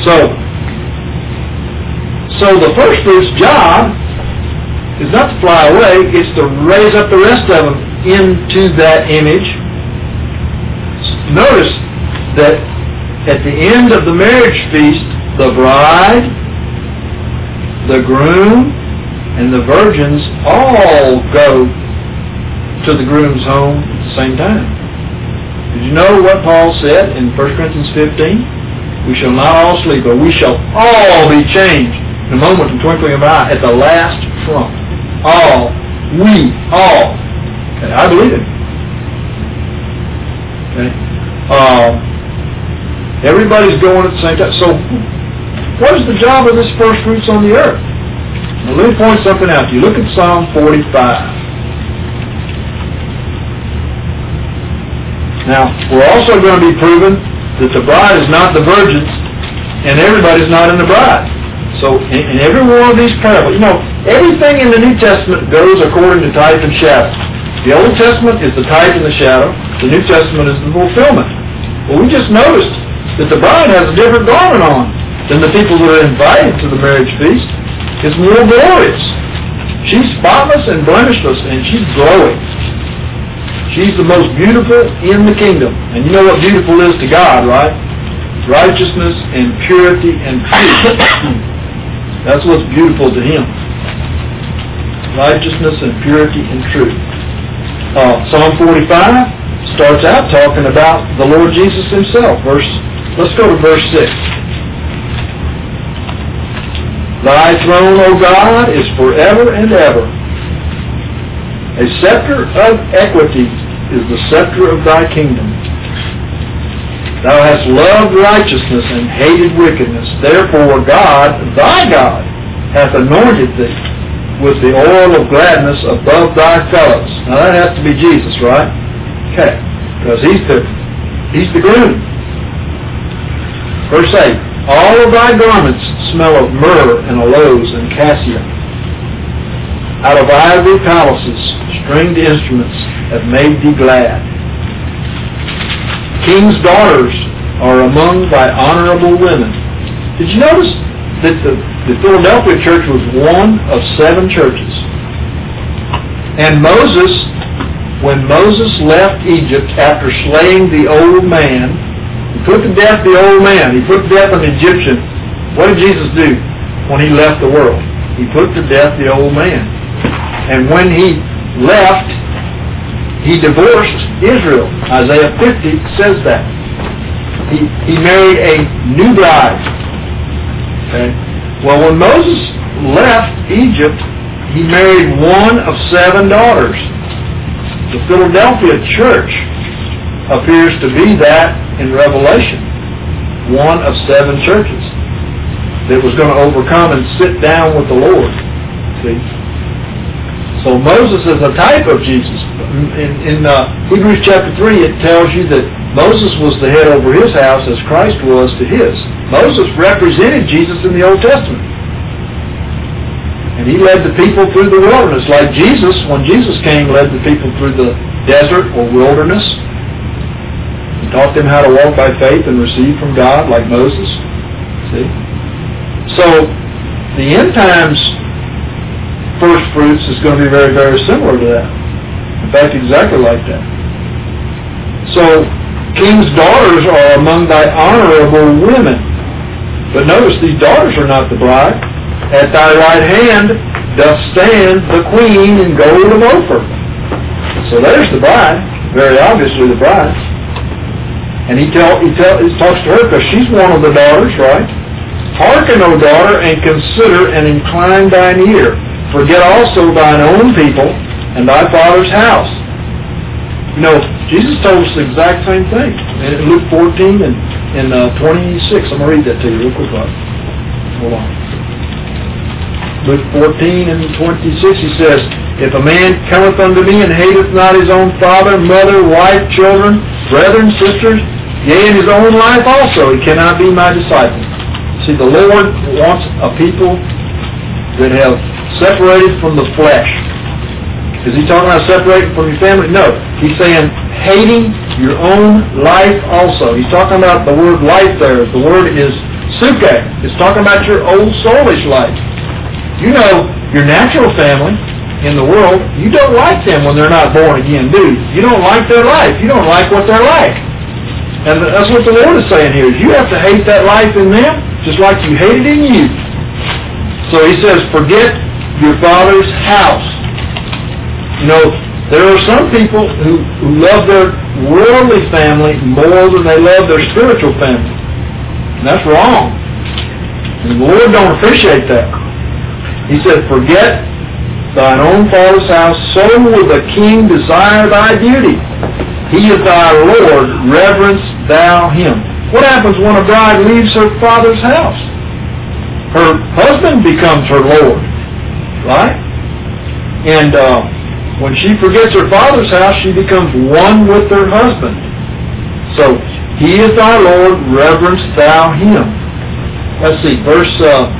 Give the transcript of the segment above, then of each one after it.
So the first fruit's job is not to fly away, it's to raise up the rest of them into that image. Notice that at the end of the marriage feast, the bride, the groom, and the virgins all go to the groom's home at the same time. Did you know what Paul said in 1 Corinthians 15? We shall not all sleep, but we shall all be changed in a moment and twinkling of an eye at the last trump. All. We. All. Okay, I believe it. Okay. Everybody's going at the same time. So, what is the job of this first fruits on the earth? Now, let me point something out to you. Look at Psalm 45. Now, we're also going to be proven that the bride is not the virgins, and everybody's not in the bride. So, in every one of these parables, everything in the New Testament goes according to type and shadow. The Old Testament is the type and the shadow. The New Testament is the fulfillment. Well, we just noticed that the bride has a different garment on than the people that are invited to the marriage feast. It's more glorious. She's spotless and blemishless, and she's glowing. She's the most beautiful in the kingdom. And you know what beautiful is to God, right? Righteousness and purity and truth. That's what's beautiful to Him. Righteousness and purity and truth. Psalm 45 starts out talking about the Lord Jesus Himself. Let's go to verse 6. Thy throne, O God, is forever and ever. A scepter of equity is the scepter of thy kingdom. Thou hast loved righteousness and hated wickedness. Therefore God, thy God, hath anointed thee with the oil of gladness above thy fellows. Now that has to be Jesus, right? Okay. Because He's the groom. Verse 8. All of thy garments smell of myrrh and aloes and cassia. Out of ivory palaces, stringed instruments have made thee glad. King's daughters are among thy honorable women. Did you notice that the Philadelphia church was one of 7 churches? And Moses, when Moses left Egypt after slaying the old man, he put to death the old man. He put to death an Egyptian. What did Jesus do when He left the world? He put to death the old man. And when He left, He divorced Israel. Isaiah 50 says that. He married a new bride. Okay? Well, when Moses left Egypt, he married one of 7 daughters. The Philadelphia church appears to be that in Revelation. One of 7 churches that was going to overcome and sit down with the Lord. See? So Moses is a type of Jesus. In Hebrews chapter 3, it tells you that Moses was the head over his house as Christ was to his. Moses represented Jesus in the Old Testament. And he led the people through the wilderness, like Jesus, when Jesus came, led the people through the desert or wilderness. He taught them how to walk by faith and receive from God, like Moses. See? So, the end times first fruits is going to be very, very similar to that. In fact, exactly like that. So, king's daughters are among thy honorable women. But notice, these daughters are not the bride. At thy right hand doth stand the queen in gold of Ophir. So there's the bride, very obviously the bride. And he talks to her because she's one of the daughters, right? Hearken, O daughter, and consider and incline thine ear. Forget also thine own people and thy father's house. You know, Jesus told us the exact same thing. In Luke 14 and 26. I'm going to read that to you real quick. Hold on. Luke 14 and 26, he says, If a man cometh unto me and hateth not his own father, mother, wife, children, brethren, sisters, yea, and his own life also, he cannot be my disciple. See, the Lord wants a people that have separated from the flesh. Is he talking about separating from your family? No. He's saying hating your own life also. He's talking about the word life there. The word is Suke. It's talking about your old soulish life. You know, your natural family in the world, you don't like them when they're not born again, do you? You don't like their life. You don't like what they're like. And that's what the Lord is saying here. You have to hate that life in them just like you hate it in you. So he says, forget your father's house. You know, there are some people who love their worldly family more than they love their spiritual family. And that's wrong. And the Lord don't appreciate that. He said, forget thine own father's house, so will the king desire thy beauty. He is thy Lord, reverence thou him. What happens when a bride leaves her father's house? Her husband becomes her Lord, right? And when she forgets her father's house, she becomes one with her husband. So, he is thy Lord, reverence thou him. Let's see, verse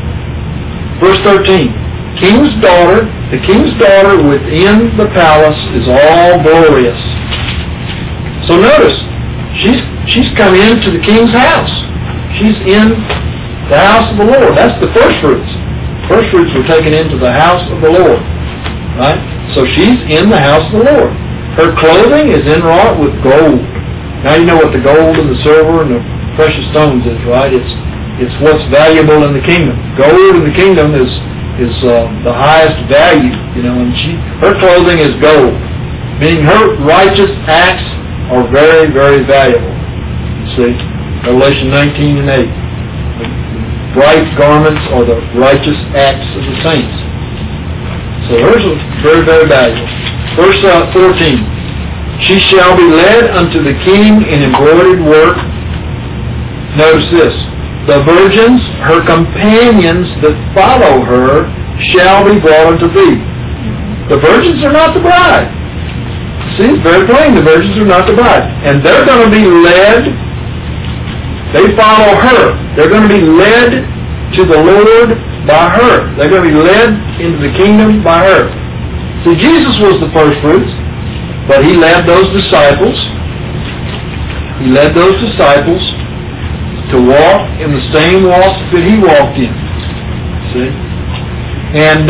13. The king's daughter within the palace is all glorious. So notice, she's come into the king's house. She's in the house of the Lord. That's the first fruits. First fruits were taken into the house of the Lord. Right? So she's in the house of the Lord. Her clothing is inwrought with gold. Now you know what the gold and the silver and the precious stones is, right? It's what's valuable in the kingdom. Gold in the kingdom is the highest value, you know, and her clothing is gold, meaning her righteous acts are very, very valuable. You see, Revelation 19 and 8. The bright garments are the righteous acts of the saints. So hers is very, very valuable. Verse 14. She shall be led unto the king in embroidered work. Notice this. The virgins, her companions that follow her, shall be brought unto thee. The virgins are not the bride. See, it's very plain. The virgins are not the bride. And they're going to be led, they follow her. They're going to be led to the Lord by her. They're going to be led into the kingdom by her. See, Jesus was the first fruits, but he led those disciples. He led those disciples to walk in the same walk that he walked in. See? And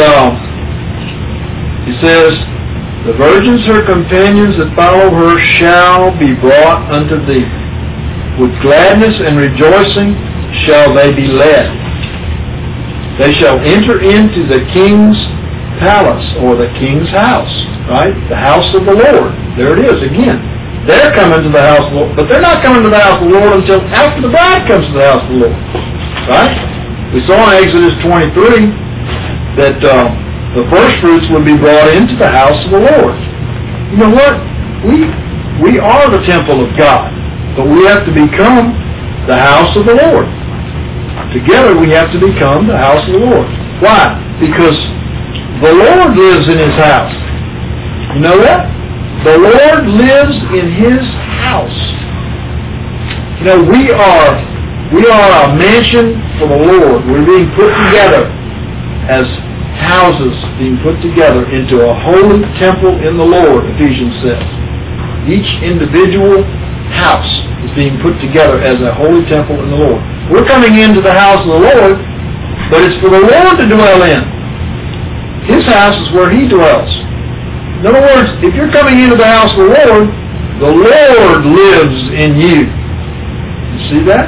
he says, the virgins, her companions that follow her, shall be brought unto thee. With gladness and rejoicing shall they be led. They shall enter into the king's palace, or the king's house, right? The house of the Lord. There it is again. They're coming to the house of the Lord, but they're not coming to the house of the Lord until after the bride comes to the house of the Lord. Right? We saw in Exodus 23 that the first fruits would be brought into the house of the Lord. You know what? We are the temple of God, but we have to become the house of the Lord. Together we have to become the house of the Lord. Why? Because the Lord lives in his house. You know that? The Lord lives in his house. You know, we are a mansion for the Lord. We're being put together as houses being put together into a holy temple in the Lord, Ephesians says. Each individual house is being put together as a holy temple in the Lord. We're coming into the house of the Lord, but it's for the Lord to dwell in. His house is where he dwells. In other words, if you're coming into the house of the Lord lives in you. You see that?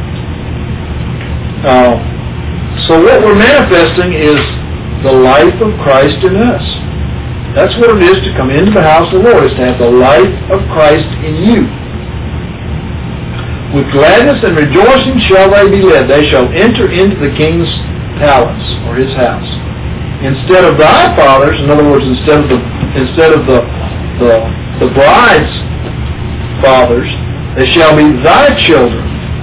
So what we're manifesting is the life of Christ in us. That's what it is to come into the house of the Lord, is to have the life of Christ in you. With gladness and rejoicing shall they be led. They shall enter into the king's palace, or his house. Instead of thy fathers, in other words, instead of the bride's fathers, they shall be thy children.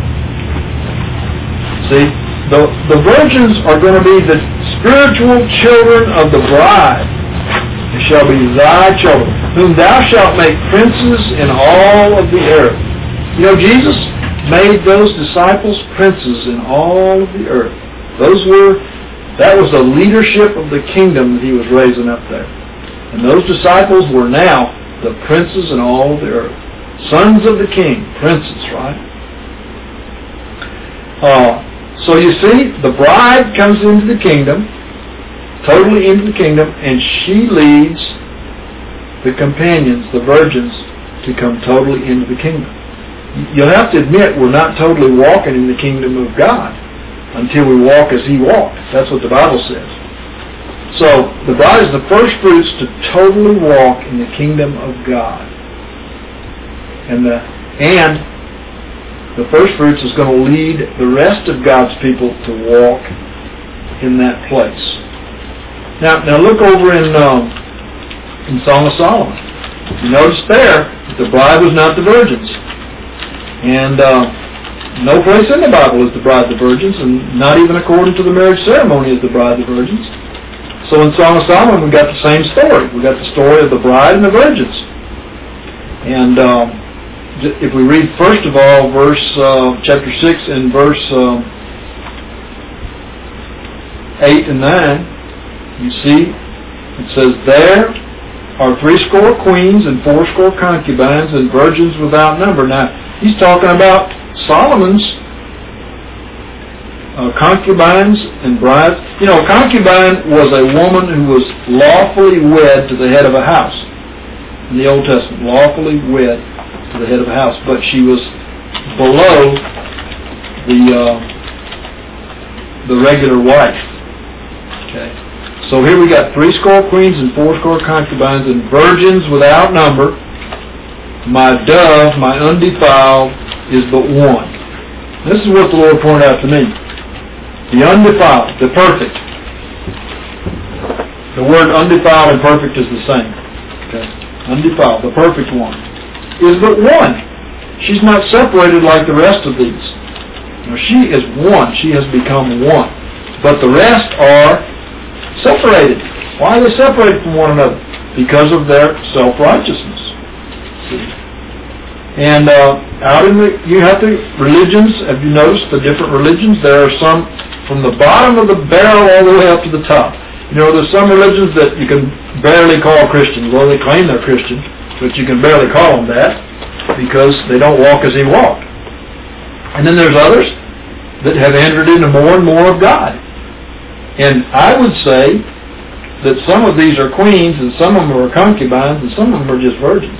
See, the virgins are going to be the spiritual children of the bride. They shall be thy children, whom thou shalt make princes in all of the earth. You know, Jesus made those disciples princes in all of the earth. That was the leadership of the kingdom that he was raising up there. And those disciples were now the princes in all of the earth. Sons of the king, princes, right? So you see, the bride comes into the kingdom, totally into the kingdom, and she leads the companions, the virgins, to come totally into the kingdom. You'll have to admit we're not totally walking in the kingdom of God until we walk as He walked. That's what the Bible says. So the bride is the first fruits to totally walk in the kingdom of God. And the first fruits is going to lead the rest of God's people to walk in that place. Now look over in Song of Solomon. You notice there that the bride was not the virgins. And no place in the Bible is the bride the virgins, and not even according to the marriage ceremony is the bride the virgins. So in Song of Solomon we got the same story. We got the story of the bride and the virgins. And if we read first of all chapter 6 and verse 8 and 9, you see it says, "There are 80 queens and 80 concubines and virgins without number." Now he's talking about Solomon's concubines and brides. You know, a concubine was a woman who was lawfully wed to the head of a house. In the Old Testament, lawfully wed to the head of a house, but she was below the regular wife. Okay, so here we got 80 queens and 80 concubines and virgins without number. My dove, my undefiled, is but one. This is what the Lord pointed out to me. The undefiled, the perfect. The word undefiled and perfect is the same. Okay, undefiled, the perfect one, is but one. She's not separated like the rest of these. No, she is one. She has become one. But the rest are separated. Why are they separated from one another? Because of their self-righteousness. See? And out in you have the religions. Have you noticed the different religions? There are some from the bottom of the barrel all the way up to the top. You know, there's some religions that you can barely call Christians. Well, they claim they're Christian, but you can barely call them that because they don't walk as He walked. And then there's others that have entered into more and more of God. And I would say that some of these are queens and some of them are concubines and some of them are just virgins.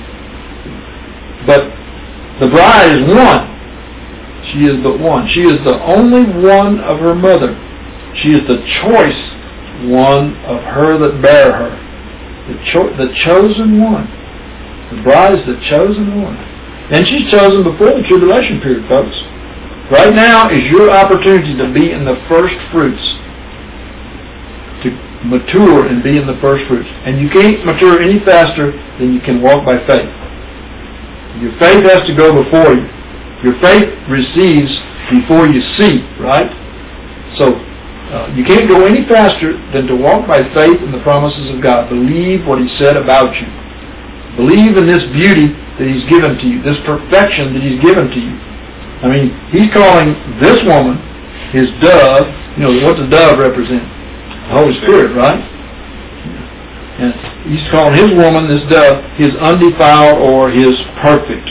But the bride is one. She is but one. She is the only one of her mother. She is the choice one of her that bare her. The chosen one. The bride is the chosen one. And she's chosen before the tribulation period, folks. Right now is your opportunity to be in the first fruits. To mature and be in the first fruits. And you can't mature any faster than you can walk by faith. Your faith has to go before you. Your faith receives before you see, right? So you can't go any faster than to walk by faith in the promises of God. Believe what He said about you. Believe in this beauty that He's given to you, this perfection that He's given to you. I mean, He's calling this woman His dove. You know, what does dove represent? The Holy Spirit, right? And He's calling His woman, this dove, His undefiled or His perfect.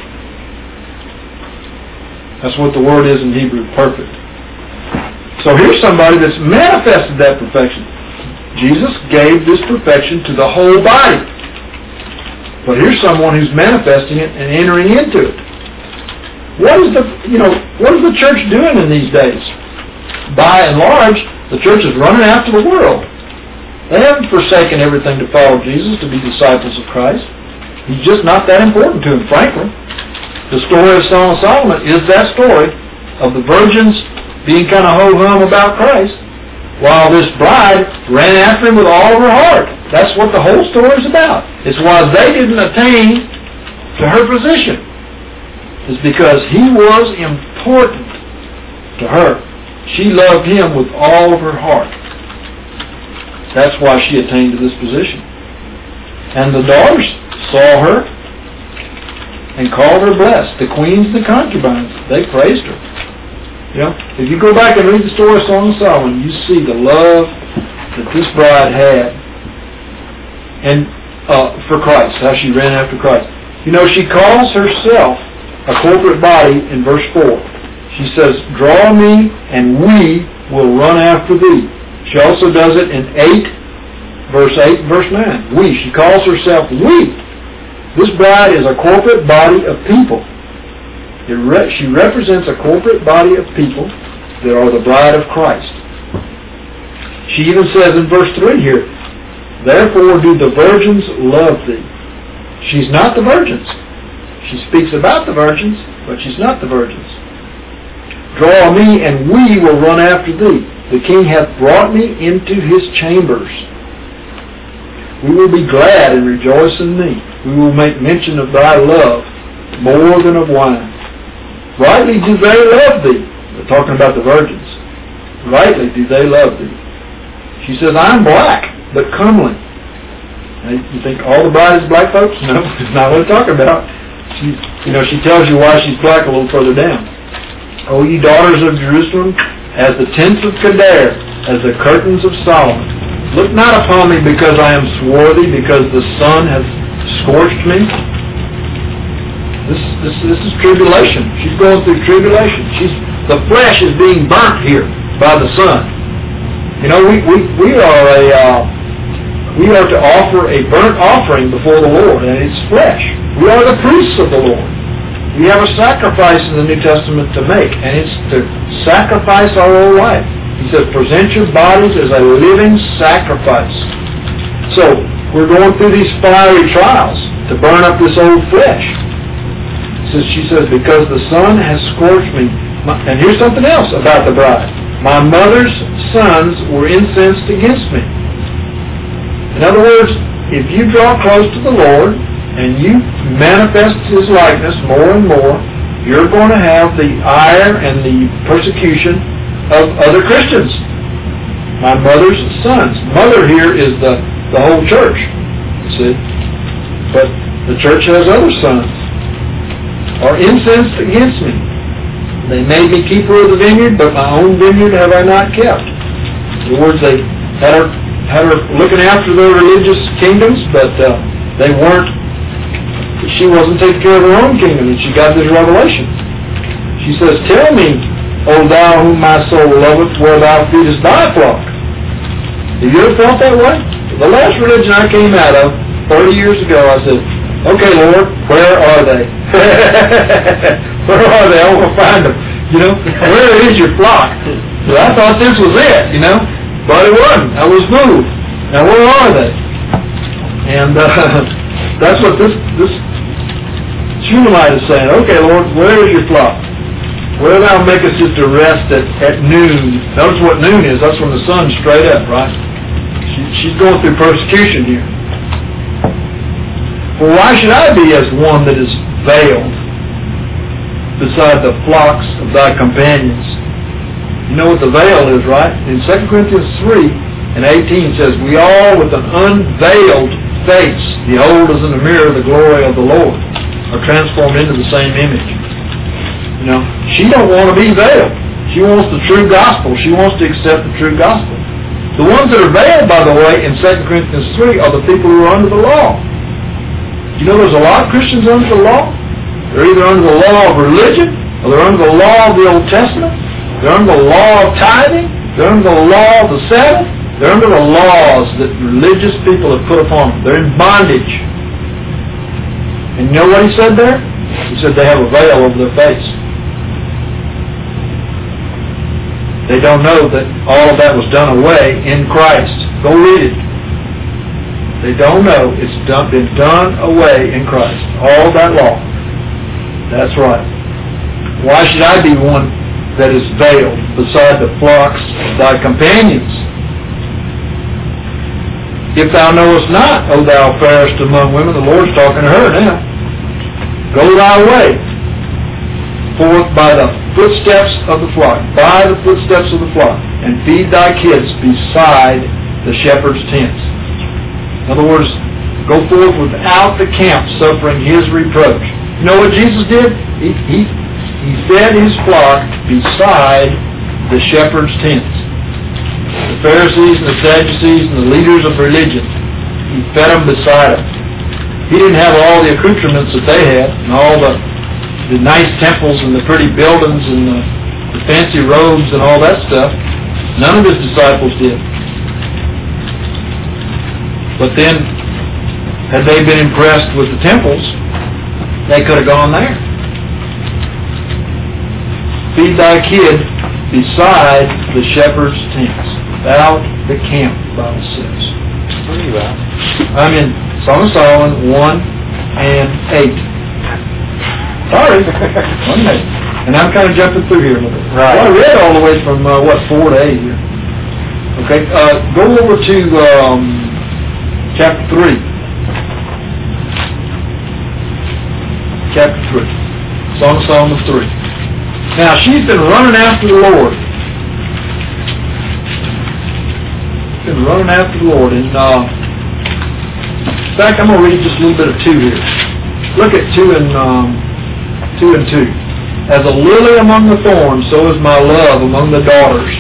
That's what the word is in Hebrew, perfect. So here's somebody that's manifested that perfection. Jesus gave this perfection to the whole body. But here's someone who's manifesting it and entering into it. What is the church doing in these days? By and large, the church is running after the world. They haven't forsaken everything to follow Jesus, to be disciples of Christ. He's just not that important to them, frankly. The story of Song of Solomon is that story of the virgins being kind of ho-hum about Christ, while this bride ran after Him with all of her heart. That's what the whole story is about. It's why they didn't attain to her position. It's because He was important to her. She loved Him with all of her heart. That's why she attained to this position. And the daughters saw her and called her blessed. The queens and the concubines, they praised her. You know, if you go back and read the story of Song of Solomon, you see the love that this bride had and for Christ, how she ran after Christ. You know, she calls herself a corporate body in verse 4. She says, draw me and we will run after thee. She also does it in 8, verse 8 and verse 9. We. She calls herself we. This bride is a corporate body of people. She represents a corporate body of people that are the bride of Christ. She even says in verse 3 here, therefore do the virgins love thee. She's not the virgins. She speaks about the virgins, but she's not the virgins. Draw me, and we will run after thee. The King hath brought me into his chambers. We will be glad and rejoice in thee. We will make mention of thy love more than of wine. Rightly do they love thee. We're talking about the virgins. Rightly do they love thee. She says, I'm black, but comely. Now, you think all the bride is black, folks? No, it's not what I'm talking about. She tells you why she's black a little further down. O ye daughters of Jerusalem, as the tents of Kedar, as the curtains of Solomon. Look not upon me because I am swarthy, because the sun hath scorched me. This is tribulation. She's going through tribulation. The flesh is being burnt here by the sun. We are to offer a burnt offering before the Lord, and it's flesh. We are the priests of the Lord. We have a sacrifice in the New Testament to make, and it's to sacrifice our old life. He says, present your bodies as a living sacrifice. So, we're going through these fiery trials to burn up this old flesh. She says, because the sun has scorched me. And here's something else about the bride. My mother's sons were incensed against me. In other words, if you draw close to the Lord and you manifest his likeness more and more, you're going to have the ire and the persecution of other Christians. My mother's sons. Mother here is the whole church. You see? But the church has other sons. Are incensed against me. They made me keeper of the vineyard, but my own vineyard have I not kept. In other words, they had her looking after their religious kingdoms, but she wasn't taking care of her own kingdom, and she got this revelation. She says, tell me, O thou whom my soul loveth, where thou feedest thy flock. Have you ever felt that way? The last religion I came out of, 30 years ago, I said, okay, Lord, where are they? Where are they? I want to find them. Where is your flock? So I thought this was it, but it wasn't. I was moved. Now, where are they? And that's what this Shunammite is saying. Okay, Lord, where is your flock? Where thou makest it to rest at noon. Notice what noon is. That's when the sun's straight up, right? She's going through persecution here. For why should I be as one that is veiled beside the flocks of thy companions? You know what the veil is, right? In 2 Corinthians 3 and 18 says, we all with an unveiled face behold as in a mirror the glory of the Lord, are transformed into the same image. She don't want to be veiled. She wants the true gospel. She wants to accept the true gospel. The ones that are veiled, by the way, in 2 Corinthians 3 are the people who are under the law. There's a lot of Christians under the law. They're either under the law of religion, or they're under the law of the Old Testament. They're under the law of tithing. They're under the law of the Sabbath. They're under the laws that religious people have put upon them. They're in bondage. And you know what he said there? He said they have a veil over their face. They don't know that all of that was done away in Christ. Go read it. They don't know it's been done away in Christ. All that law. That's right. Why should I be one that is veiled beside the flocks of thy companions? If thou knowest not, O thou fairest among women, the Lord's talking to her now. Go thy way forth by the footsteps of the flock, by the footsteps of the flock, and feed thy kids beside the shepherd's tents. In other words, go forth without the camp, suffering his reproach. You know what Jesus did? He fed his flock beside the shepherd's tents. The Pharisees and the Sadducees and the leaders of religion. He fed them beside them. He didn't have all the accoutrements that they had, and all the nice temples and the pretty buildings and the the fancy robes and all that stuff. None of his disciples did. But then, had they been impressed with the temples, they could have gone there. Feed thy kid beside the shepherd's tents. Without the camp, the Bible says. Where are you at? I'm in Song of Solomon 1 and 8. Sorry, 1 and 8. And I'm kind of jumping through here a little bit. Right. Well, I read all the way from, 4 to 8 here. Okay, go over to chapter 3. Chapter 3. Song of Solomon 3. Now, she's been running after the Lord. Been running after the Lord. And, in fact, I'm going to read just a little bit of 2 here. Look at 2 and 2. As a lily among the thorns, so is my love among the daughters.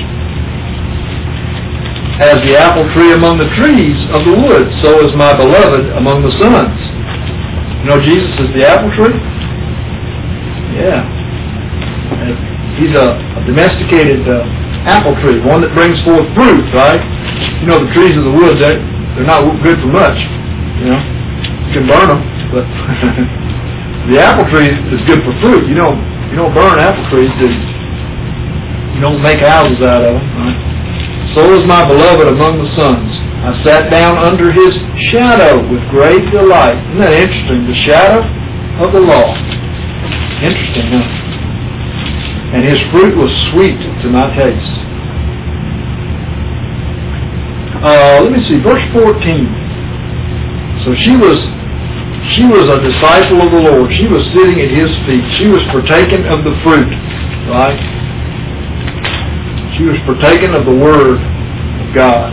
As the apple tree among the trees of the wood, so is my beloved among the sons. You know Jesus is the apple tree? Yeah. He's a domesticated apple tree, one that brings forth fruit, right? You know, the trees of the wood, they're not good for much. You know, you can burn them, but the apple tree is good for fruit. You don't burn apple trees, do you? You don't make houses out of them, right? So is my beloved among the sons. I sat down under his shadow with great delight. Isn't that interesting? The shadow of the law. Interesting, huh? And his fruit was sweet to my taste. Let me see, verse 14. So she was a disciple of the Lord. She was sitting at his feet. She was partaking of the fruit, right? She was partaking of the Word of God.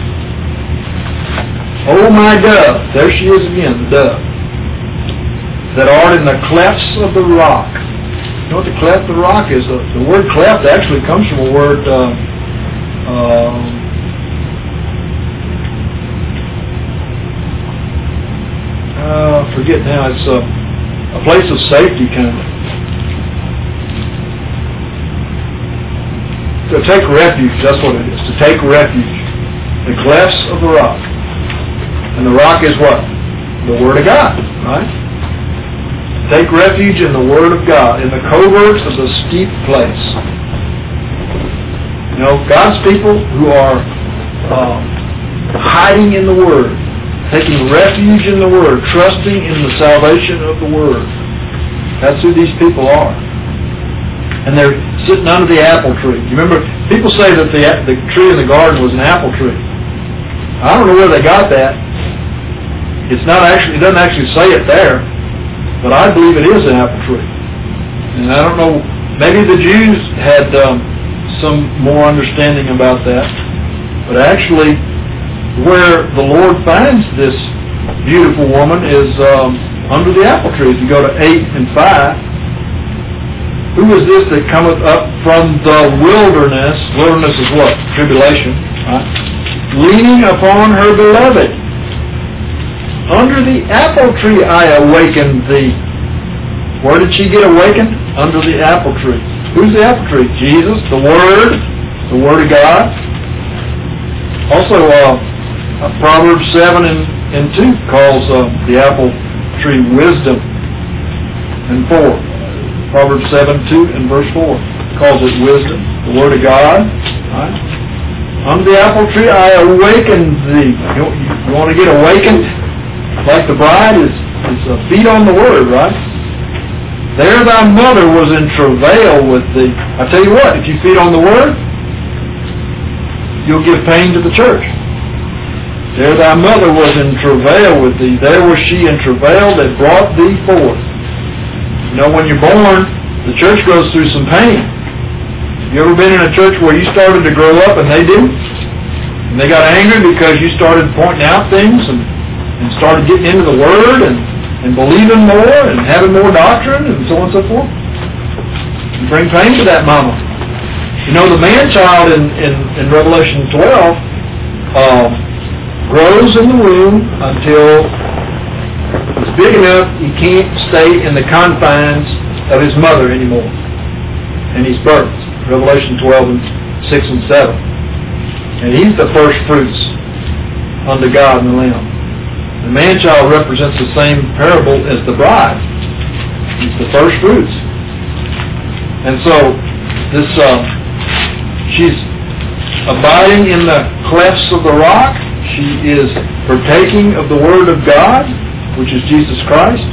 Oh, my dove, there she is again, the dove, that art in the clefts of the rock. You know what the cleft of the rock is? The word cleft actually comes from a word, forget now, it's a place of safety, kind of. To take refuge, that's what it is, to take refuge. The clefts of the rock. And the rock is what? The Word of God, right? Take refuge in the Word of God, in the coverts of the steep place. You know, God's people who are hiding in the Word, taking refuge in the Word, trusting in the salvation of the Word. That's who these people are. And they're sitting under the apple tree. You remember, people say that the tree in the garden was an apple tree. I don't know where they got that. It doesn't actually say it there, but I believe it is an apple tree. And I don't know, maybe the Jews had some more understanding about that, but actually where the Lord finds this beautiful woman is under the apple tree. If you go to 8 and 5, who is this that cometh up from the wilderness? Wilderness is what? Tribulation. Right? Leaning upon her beloved. Under the apple tree I awakened thee. Where did she get awakened? Under the apple tree. Who's the apple tree? Jesus, the Word of God. Also, Proverbs 7 and 2 calls the apple tree wisdom. And 4. Proverbs 7:2 and verse 4 calls it wisdom, the Word of God. Right? Under the apple tree I awakened thee. You want to get awakened? Like the bride is feed on the Word, right? There thy mother was in travail with thee. I tell you what, if you feed on the Word, you'll give pain to the church. There thy mother was in travail with thee. There was she in travail that brought thee forth. You know, when you're born, the church goes through some pain. You ever been in a church where you started to grow up and they didn't? And they got angry because you started pointing out things and started getting into the Word and believing more and having more doctrine and so on and so forth? You bring pain to that mama. You know, the man-child in Revelation 12 grows in the womb until it's big enough he can't stay in the confines of his mother anymore. And he's birthed. Revelation 12 and 6 and 7. And he's the first fruits unto God and the Lamb. The man-child represents the same parable as the bride. He's the first fruits. And so this she's abiding in the clefts of the rock. She is partaking of the Word of God, which is Jesus Christ.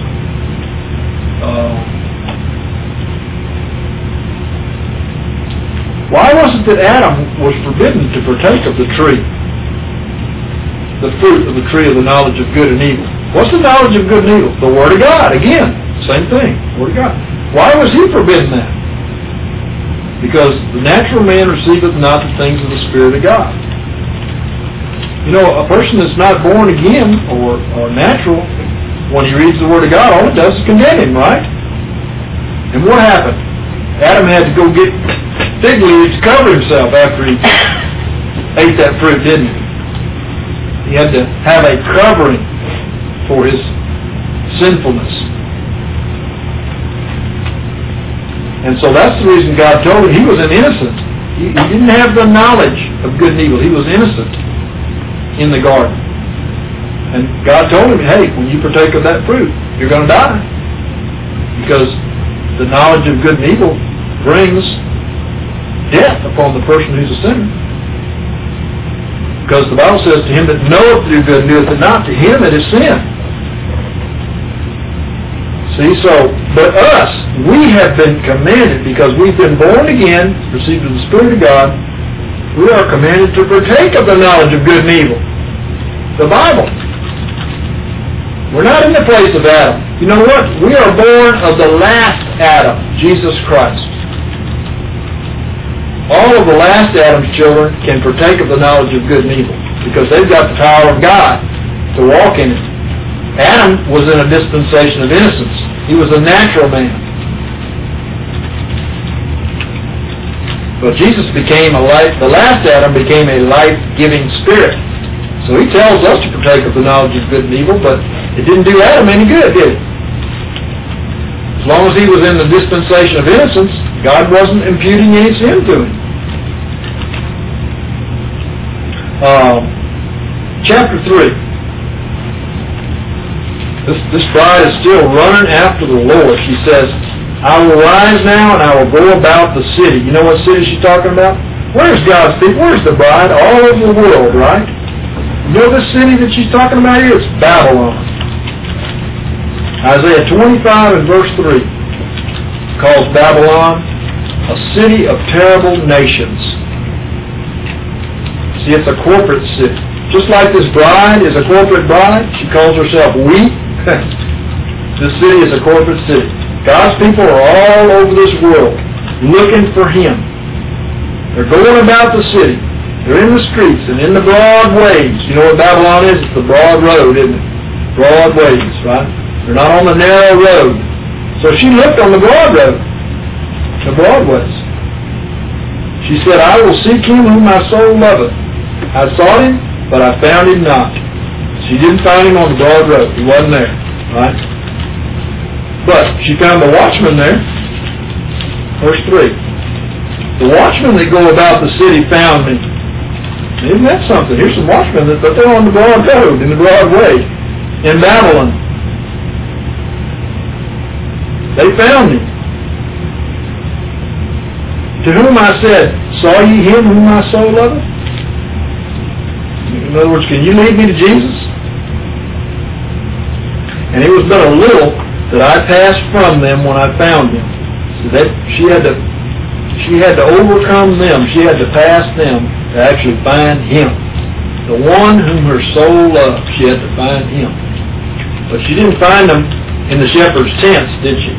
Why was it that Adam was forbidden to partake of the tree? The fruit of the tree of the knowledge of good and evil. What's the knowledge of good and evil? The Word of God. Again, same thing. Word of God. Why was he forbidden that? Because the natural man receiveth not the things of the Spirit of God. You know, a person that's not born again or natural, when he reads the Word of God, all it does is condemn him, right? And what happened? Adam had to go get fig leaves to cover himself after he ate that fruit, didn't he? He had to have a covering for his sinfulness. And so that's the reason God told him he was an innocent. He didn't have the knowledge of good and evil. He was innocent in the garden. And God told him, hey, when you partake of that fruit, you're going to die. Because the knowledge of good and evil brings death upon the person who's a sinner. Because the Bible says, to him that knoweth to do good and doeth it not, to him it is sin. See, so, but us, we have been commanded, because we've been born again, received of the Spirit of God, we are commanded to partake of the knowledge of good and evil. The Bible. We're not in the place of Adam. You know what? We are born of the last Adam, Jesus Christ. All of the last Adam's children can partake of the knowledge of good and evil because they've got the power of God to walk in it. Adam was in a dispensation of innocence. He was a natural man. But Jesus became the last Adam became a life-giving spirit. So he tells us to partake of the knowledge of good and evil, but it didn't do Adam any good, did it? As long as he was in the dispensation of innocence, God wasn't imputing any sin to him. Chapter 3. This bride is still running after the Lord. She says, I will rise now and I will go about the city. You know what city she's talking about? Where's God's people? Where's the bride? All over the world, right? You know this city that she's talking about here? It's Babylon. Isaiah 25 and verse 3 calls Babylon a city of terrible nations. See, it's a corporate city. Just like this bride is a corporate bride, she calls herself we. This city is a corporate city. God's people are all over this world looking for Him. They're going about the city. They're in the streets and in the broad ways. You know what Babylon is? It's the broad road, isn't it? Broad ways, right? They're not on the narrow road. So she looked on the broad road, the broad ways. She said, I will seek Him whom my soul loveth. I sought Him, but I found Him not. She didn't find Him on the broad road. He wasn't there, right? But she found the watchmen there. Verse 3. The watchmen that go about the city found me. Isn't that something? Here's some watchmen that they're on the broad road, in the broad way, in Babylon. They found me. To whom I said, saw ye Him whom my soul loveth? In other words, can you lead me to Jesus? And it was but a little that I passed from them when I found Him. So that she had to overcome them. She had to pass them to actually find Him. The one whom her soul loved, she had to find Him. But she didn't find Him in the shepherd's tents, did she?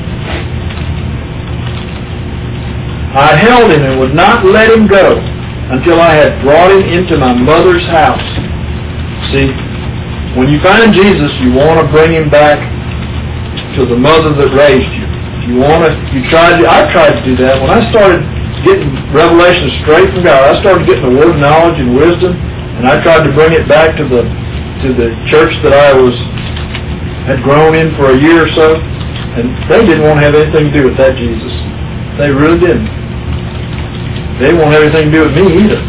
I held Him and would not let Him go until I had brought Him into my mother's house. See, when you find Jesus, you want to bring Him back to the mother that raised you. I tried to do that. When I started getting revelation straight from God, I started getting the word of knowledge and wisdom, and I tried to bring it back to the church that I had grown in for a year or so, and they didn't want to have anything to do with that Jesus. They really didn't. they won't have anything to do with me either.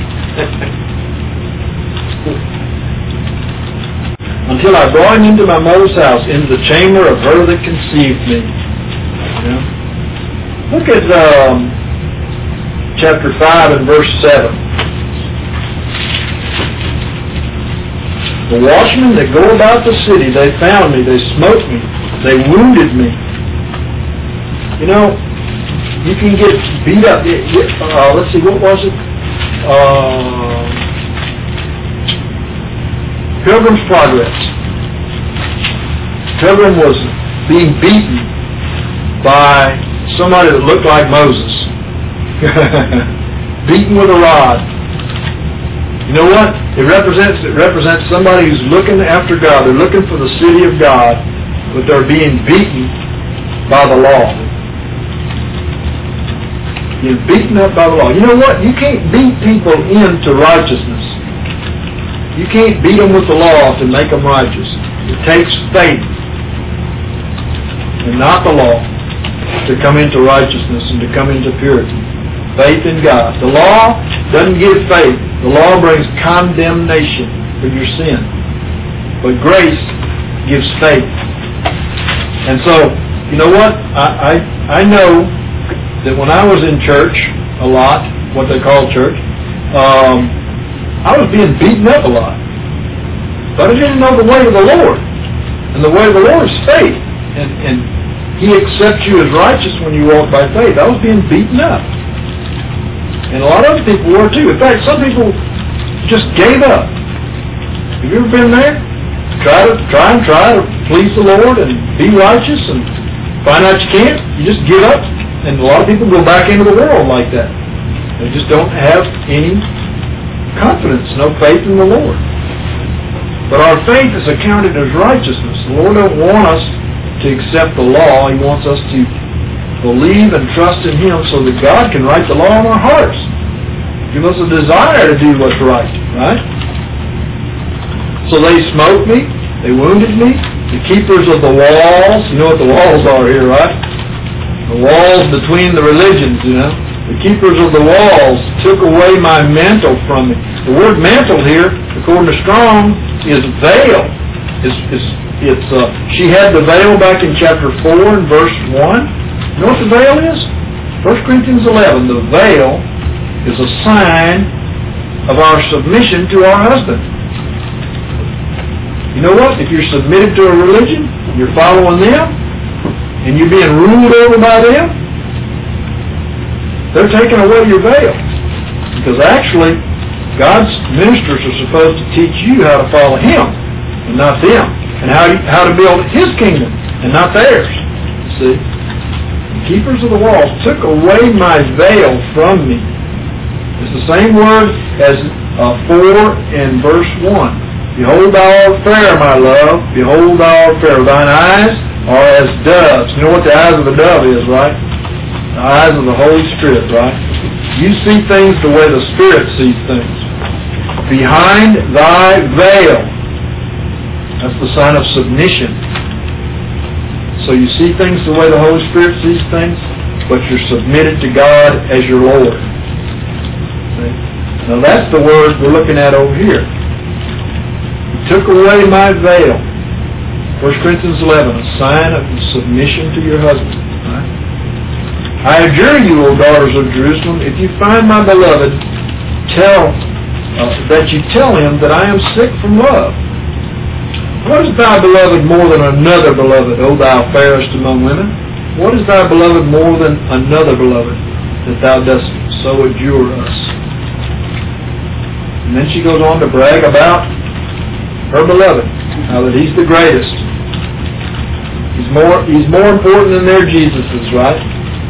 Until I brought him into my mother's house, into the chamber of her that conceived me. Yeah. Look at chapter 5 and verse 7. The watchmen that go about the city, they found me, they smote me, they wounded me. You know, you can get beat up. Let's see, what was it? Pilgrim's Progress. Pilgrim was being beaten by somebody that looked like Moses. Beaten with a rod. You know what? It represents somebody who's looking after God. They're looking for the city of God, but they're being beaten by the law. You're beaten up by the law. You know what? You can't beat people into righteousness. You can't beat them with the law to make them righteous. It takes faith and not the law to come into righteousness and to come into purity. Faith in God. The law doesn't give faith. The law brings condemnation for your sin. But grace gives faith. And so, you know what? I know that when I was in church a lot, what they call church, I was being beaten up a lot. But I didn't know the way of the Lord. And the way of the Lord is faith. And He accepts you as righteous when you walk by faith. I was being beaten up. And a lot of other people were too. In fact, some people just gave up. Have you ever been there? Try to please the Lord and be righteous and find out you can't. You just give up. And a lot of people go back into the world like that. They just don't have any confidence, no faith in the Lord. But our faith is accounted as righteousness. The Lord don't want us to accept the law. He wants us to believe and trust in Him so that God can write the law in our hearts. Give us a desire to do what's right, right? So they smote me, they wounded me, the keepers of the walls, you know what the walls are here, right? The walls between the religions, you know. The keepers of the walls took away my mantle from me. The word mantle here, according to Strong, is veil. She had the veil back in chapter 4 and verse 1. You know what the veil is? 1 Corinthians 11. The veil is a sign of our submission to our husband. You know what? If you're submitted to a religion, you're following them, and you're being ruled over by them, they're taking away your veil. Because actually, God's ministers are supposed to teach you how to follow Him and not them. And how to build His kingdom and not theirs. See? The keepers of the walls took away my veil from me. It's the same word as 4 in verse 1. Behold, thou art fair, my love. Behold, thou art fair. Thine eyes are as doves. You know what the eyes of a dove is, right? The eyes of the Holy Spirit, right? You see things the way the Spirit sees things. Behind thy veil. That's the sign of submission. So you see things the way the Holy Spirit sees things, but you're submitted to God as your Lord. See? Now that's the word we're looking at over here. He took away my veil. 1 Corinthians 11, a sign of submission to your husband. Right? I adjure you, O daughters of Jerusalem, if you find my beloved, that you tell him that I am sick from love. What is thy beloved more than another beloved, O thou fairest among women? What is thy beloved more than another beloved, that thou dost so adjure us? And then she goes on to brag about her beloved, how that he's the greatest. He's more important than their Jesuses, right?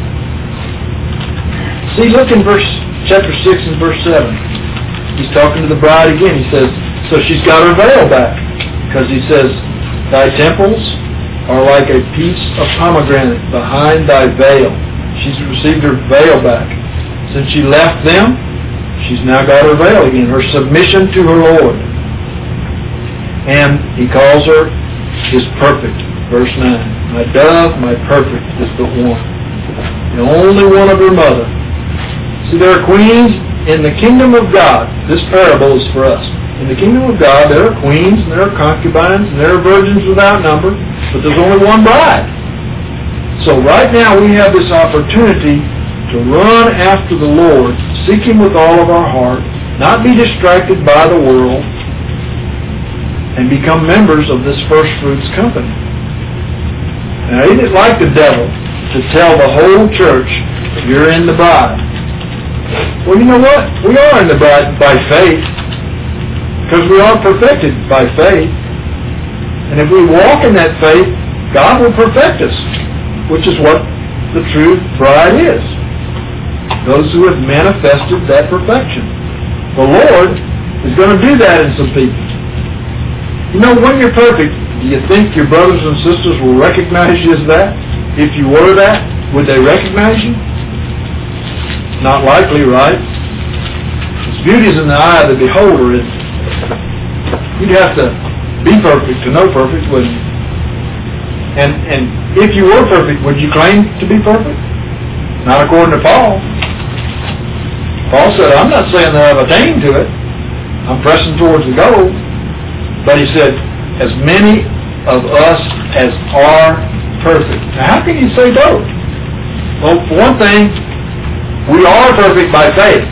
See, look in chapter 6 and verse 7. He's talking to the bride again. He says, so she's got her veil back. Because he says, thy temples are like a piece of pomegranate behind thy veil. She's received her veil back. Since she left them, she's now got her veil again, her submission to her Lord. And he calls her his perfect. Verse 9, my dove, my perfect is the one. The only one of her mother. See, there are queens in the kingdom of God. This parable is for us. In the kingdom of God, there are queens, and there are concubines, and there are virgins without number, but there's only one bride. So right now we have this opportunity to run after the Lord, seek Him with all of our heart, not be distracted by the world, and become members of this first fruits company. Now, isn't it like the devil to tell the whole church, you're in the bride? Well, you know what? We are in the bride by faith, because we are perfected by faith. And if we walk in that faith, God will perfect us, which is what the true bride is. Those who have manifested that perfection. The Lord is going to do that in some people. You know, when you're perfect, do you think your brothers and sisters will recognize you as that? If you were that, would they recognize you? Not likely, right? Its beauty is in the eye of the beholder. You'd have to be perfect to know perfect, wouldn't you? And if you were perfect, would you claim to be perfect? Not according to Paul. Paul said, I'm not saying that I've attained to it. I'm pressing towards the goal. But he said, as many of us as are perfect. Now, how can you say both? Well, for one thing, we are perfect by faith.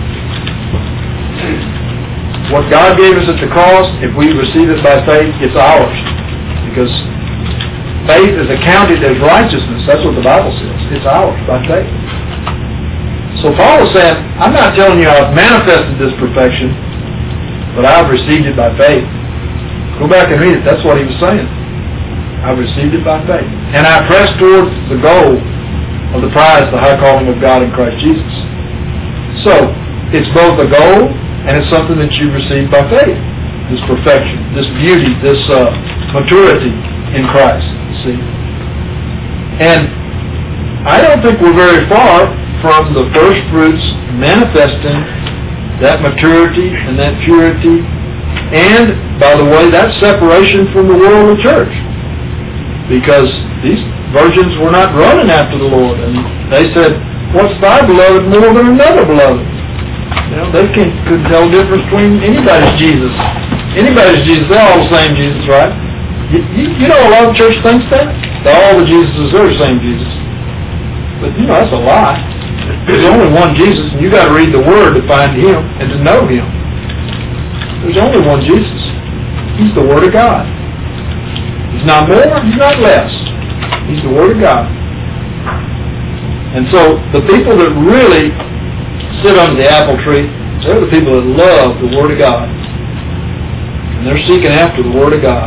What God gave us at the cross, if we receive it by faith, it's ours. Because faith is accounted as righteousness. That's what the Bible says. It's ours by faith. So Paul is saying, I'm not telling you I've manifested this perfection, but I've received it by faith. Go back and read it. That's what he was saying. I've received it by faith. And I press towards the goal of the prize, the high calling of God in Christ Jesus. So, it's both a goal and it's something that you receive by faith. This perfection, this beauty, this maturity in Christ. See? And I don't think we're very far from the first fruits manifesting that maturity and that purity. And, by the way, that separation from the world and church. Because these virgins were not running after the Lord. And they said, what's thy beloved more than another beloved? You know, they couldn't tell the difference between anybody's Jesus. Anybody's Jesus. They're all the same Jesus, right? You know a lot of church thinks that? That all the Jesuses are the same Jesus. But, you know, that's a lie. There's only one Jesus, and you got to read the Word to find Him and to know Him. There's only one Jesus. He's the Word of God. He's not more, He's not less. He's the Word of God. And so the people that really sit under the apple tree, they're the people that love the Word of God. And they're seeking after the Word of God.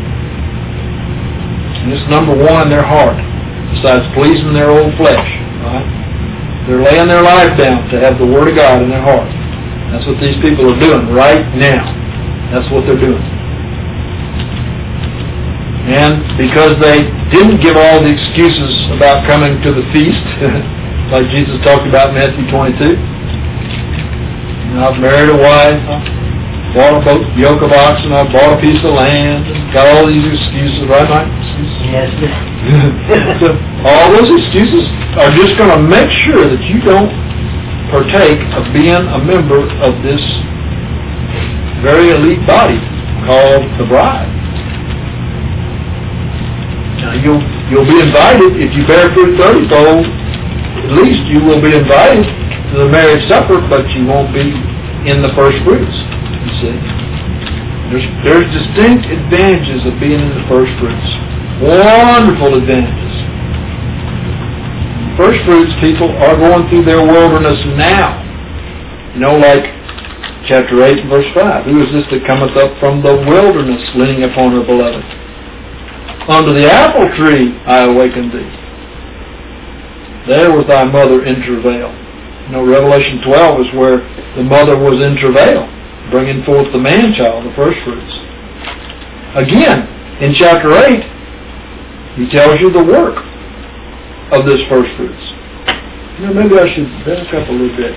And it's number one in their heart, besides pleasing their old flesh. Right? They're laying their life down to have the Word of God in their heart. That's what these people are doing right now. That's what they're doing. And because they didn't give all the excuses about coming to the feast, like Jesus talked about in Matthew 22. I've married a wife, I bought a yoke of oxen, I bought a piece of land, got all these excuses, right, Mike? Yes. So all those excuses are just going to make sure that you don't partake of being a member of this very elite body called the bride. Now you'll be invited, if you bear fruit 30-fold, at least you will be invited to the marriage supper, but you won't be in the first fruits, you see. There's distinct advantages of being in the first fruits. Wonderful advantages. First fruits people are going through their wilderness now. You know, like chapter 8 and verse 5. Who is this that cometh up from the wilderness, leaning upon her beloved? Under the apple tree I awakened thee. There was thy mother in travail. You know, Revelation 12 is where the mother was in travail, bringing forth the man-child, the first fruits. Again, in chapter 8, he tells you the work of this first fruits. You know, maybe I should back up a little bit.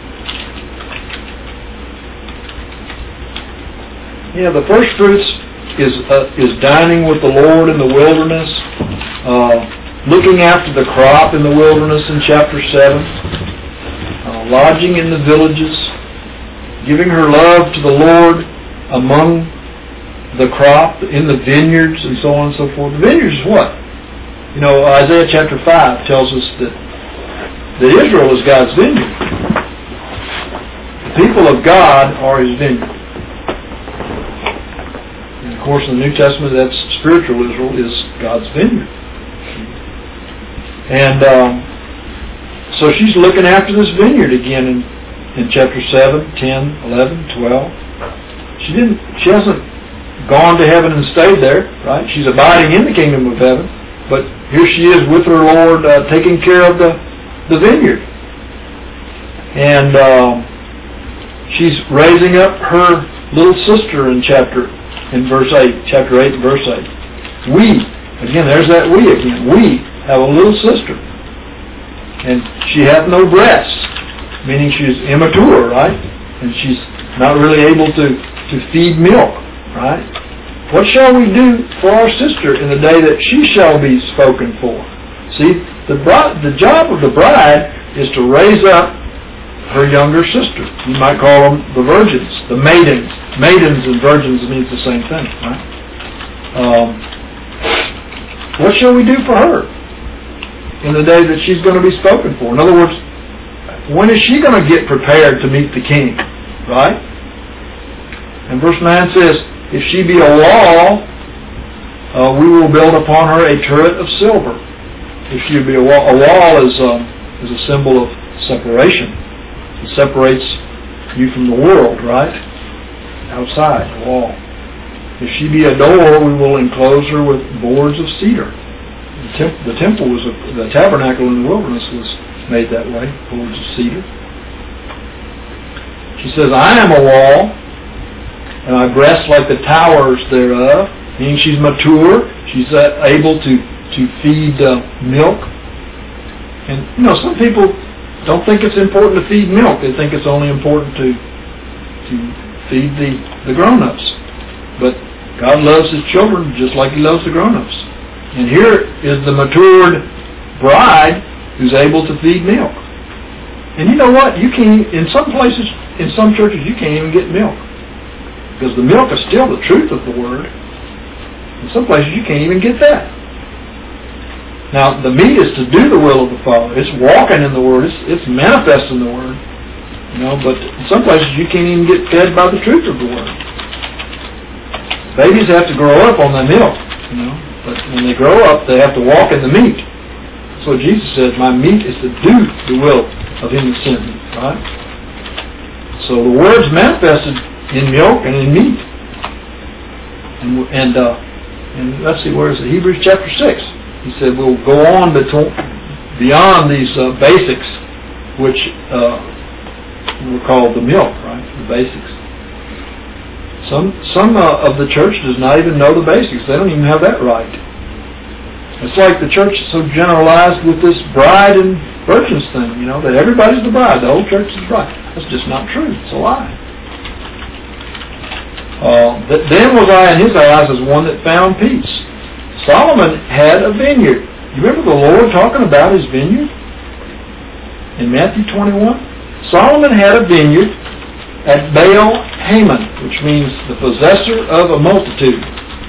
Yeah, the first fruits is dining with the Lord in the wilderness, looking after the crop in the wilderness in chapter 7, lodging in the villages, giving her love to the Lord among the crop, in the vineyards, and so on and so forth. The vineyards is what? Isaiah chapter 5 tells us that Israel is God's vineyard. The people of God are His vineyard. And of course, in the New Testament, that's spiritual Israel is God's vineyard. And so she's looking after this vineyard again in chapter 7, 10, 11, 12. She hasn't gone to heaven and stayed there, right? She's abiding in the kingdom of heaven, but here she is with her Lord, taking care of the vineyard. And she's raising up her little sister in chapter 8, verse 8. We, again, there's that we again. We have a little sister, and she hath no breasts, meaning she's immature, right? And she's not really able to feed milk, right? What shall we do for our sister in the day that she shall be spoken for? See, the job of the bride is to raise up her younger sister. You might call them the virgins, the maidens. Maidens and virgins means the same thing, right? What shall we do for her in the day that she's going to be spoken for? In other words, when is she going to get prepared to meet the king, right? And verse 9 says, if she be a wall, we will build upon her a turret of silver. If she be a wall is a symbol of separation. It separates you from the world, right? Outside, the wall. If she be a door, we will enclose her with boards of cedar. The temple the tabernacle in the wilderness was made that way, boards of cedar. She says, I am a wall, and I breast like the towers thereof, meaning she's mature, she's able to feed milk. And, some people don't think it's important to feed milk. They think it's only important to feed the grown-ups. But God loves His children just like He loves the grown-ups. And here is the matured bride who's able to feed milk. And you know what? You can't, in some places, in some churches, you can't even get milk. Because the milk is still the truth of the Word. In some places you can't even get that. Now, the meat is to do the will of the Father. It's walking in the Word. It's manifesting the Word. But in some places you can't even get fed by the truth of the Word. Babies have to grow up on the milk, But when they grow up, they have to walk in the meat. So Jesus said, my meat is to do the will of Him that sent me, right? So the Word's manifested in milk and in meat. And let's see, where is it? Hebrews chapter 6. He said we'll go on beyond these basics, which were called the milk, right? The basics. Some of the church does not even know the basics. They don't even have that right. It's like the church is so generalized with this bride and virgins thing, that everybody's the bride, the whole church is the bride. That's just not true. It's a lie. Then was I in his eyes as one that found peace. Solomon had a vineyard. You remember the Lord talking about His vineyard? In Matthew 21? Solomon had a vineyard at Baal-Hamon, which means the possessor of a multitude.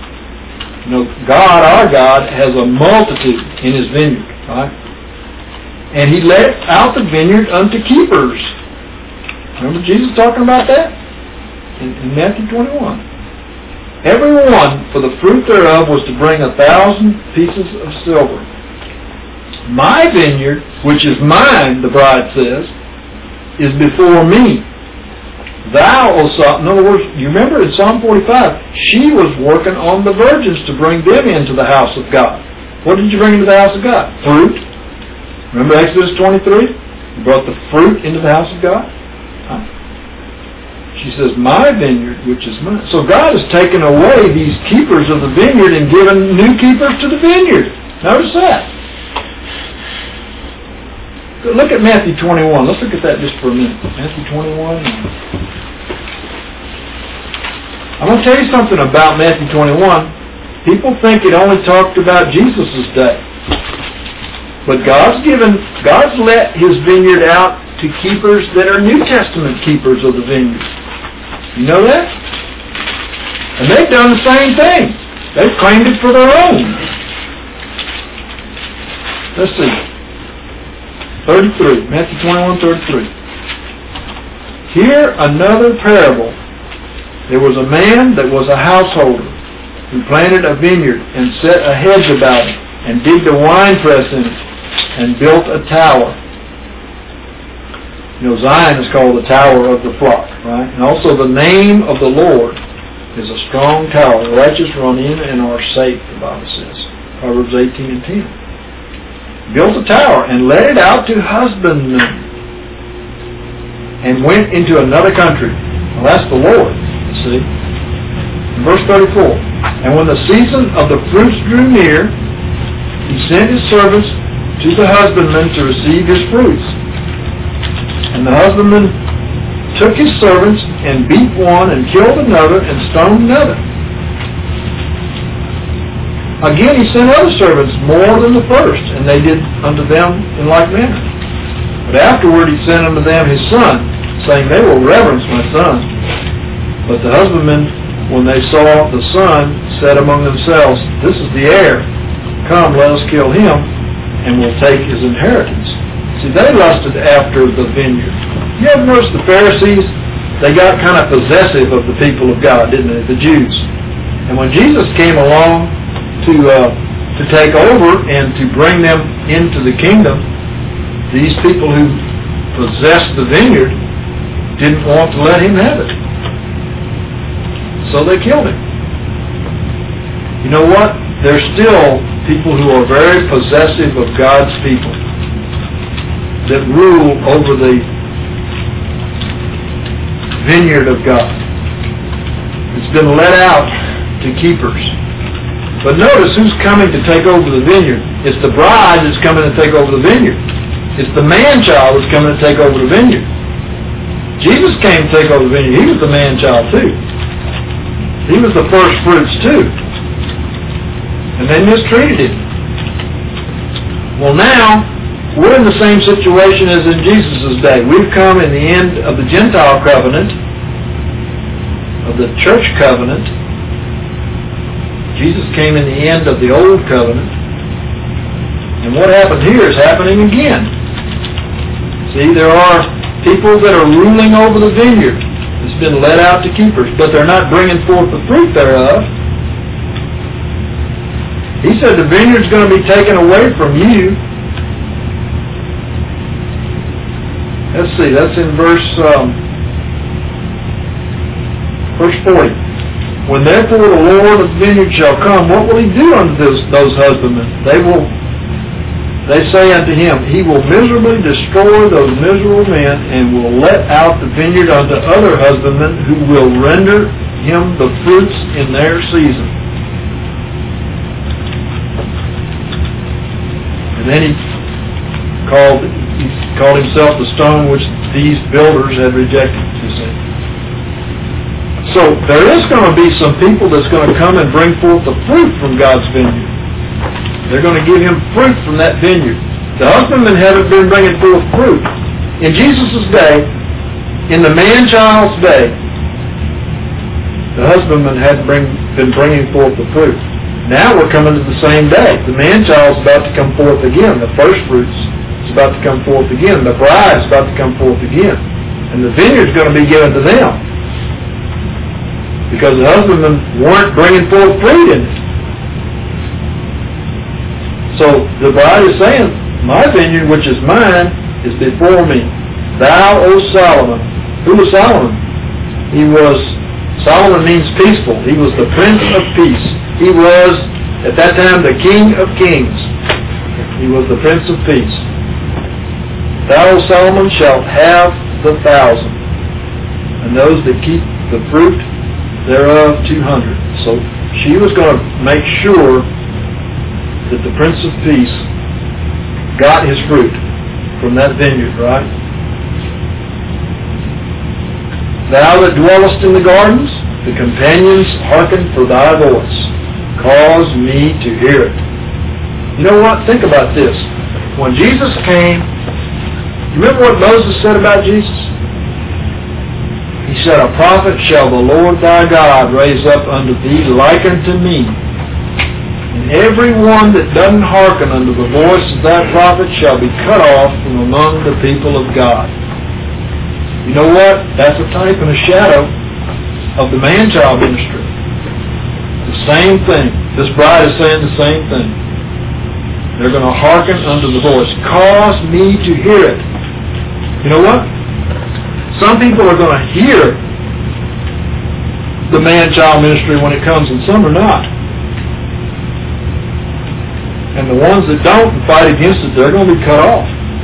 God, our God, has a multitude in His vineyard, right? And He let out the vineyard unto keepers. Remember Jesus talking about that? In Matthew 21. Every one for the fruit thereof was to bring 1,000 pieces of silver. My vineyard, which is mine, the bride says, is before me. Thou, O Solomon, in other words, you remember in Psalm 45, she was working on the virgins to bring them into the house of God. What did you bring into the house of God? Fruit. Remember Exodus 23? You brought the fruit into the house of God. She says, my vineyard, which is mine. So God has taken away these keepers of the vineyard and given new keepers to the vineyard. Notice that. Look at Matthew 21. Let's look at that just for a minute. Matthew 21. I'm going to tell you something about Matthew 21. People think it only talked about Jesus' day. But God's let His vineyard out to keepers that are New Testament keepers of the vineyard. You know that? And they've done the same thing. They've claimed it for their own. Let's see. 33. Matthew 21:33. Hear another parable. There was a man that was a householder who planted a vineyard and set a hedge about it and digged a winepress in it and built a tower. You know, Zion is called the tower of the flock, right? And also the name of the Lord is a strong tower. The righteous run in and are safe, the Bible says. Proverbs 18:10. Built a tower and let it out to husbandmen and went into another country. Well, that's the Lord, you see. In verse 34, and when the season of the fruits drew near, He sent His servants to the husbandman to receive his fruits. And the husbandman took his servants and beat one and killed another and stoned another. Again he sent other servants more than the first, and they did unto them in like manner. But afterward he sent unto them his son, saying, They will reverence my son. But the husbandmen, when they saw the son, said among themselves, This is the heir. Come, let us kill him, and we'll take his inheritance. See, they lusted after the vineyard. You ever notice the Pharisees? They got kind of possessive of the people of God, didn't they? The Jews. And when Jesus came along to take over and to bring them into the kingdom, these people who possessed the vineyard didn't want to let him have it. So they killed him. You know what? There's still people who are very possessive of God's people that rule over the vineyard of God. It's been let out to keepers. But notice who's coming to take over the vineyard. It's the bride that's coming to take over the vineyard. It's the man-child that's coming to take over the vineyard. Jesus came to take over the vineyard. He was the man-child too. He was the first fruits too. And they mistreated him. Well, now, we're in the same situation as in Jesus' day. We've come in the end of the Gentile covenant, of the church covenant. Jesus came in the end of the old covenant. And what happened here is happening again. See, there are people that are ruling over the vineyard. It's been let out to keepers, but they're not bringing forth the fruit thereof. He said the vineyard's going to be taken away from you. Let's see, that's in verse 40. When therefore the Lord of the vineyard shall come, what will he do unto those husbandmen? They say unto him, He will miserably destroy those miserable men, and will let out the vineyard unto other husbandmen, who will render him the fruits in their season. And then he called himself the stone which these builders had rejected, you see. So there is going to be some people that's going to come and bring forth the fruit from God's vineyard. They're going to give him fruit from that vineyard. The husbandmen haven't been bringing forth fruit. In Jesus' day, in the man-child's day, the husbandmen hadn't been bringing forth the fruit. Now we're coming to the same day. The man-child's about to come forth again. The first fruits is about to come forth again. The bride is about to come forth again. And the vineyard's going to be given to them. Because the husbandmen weren't bringing forth fruit in it. So the bride is saying, My vineyard, which is mine, is before me. Thou, O Solomon. Who was Solomon? Solomon means peaceful. He was the Prince of Peace. He was, at that time, the King of Kings. He was the Prince of Peace. Thou, O Solomon, shalt have 1,000, and those that keep the fruit thereof 200. So she was going to make sure that the Prince of Peace got his fruit from that vineyard, right? Thou that dwellest in the gardens, The companions hearken for thy voice. Cause me to hear it. You know what? Think about this. When Jesus came, you remember what Moses said about Jesus? He said, a prophet shall the Lord thy God raise up unto thee like unto me. And every one that doesn't hearken unto the voice of that prophet shall be cut off from among the people of God. You know what? That's a type and a shadow of the man-child ministry. The same thing. This bride is saying the same thing. They're going to hearken unto the voice. Cause me to hear it. You know what? Some people are going to hear the man-child ministry when it comes, and some are not. And the ones that don't and fight against it, they're going to be cut off.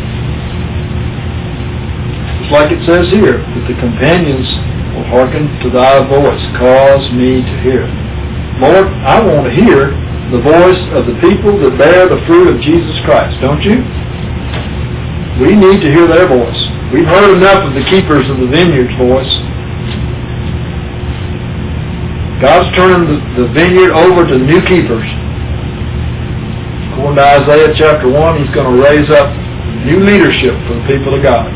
Just like it says here, that the companions will hearken to thy voice. Cause me to hear it. Lord, I want to hear the voice of the people that bear the fruit of Jesus Christ, don't you? We need to hear their voice. We've heard enough of the keepers of the vineyard's voice. God's turning the vineyard over to new keepers. According to Isaiah chapter 1, He's going to raise up new leadership for the people of God.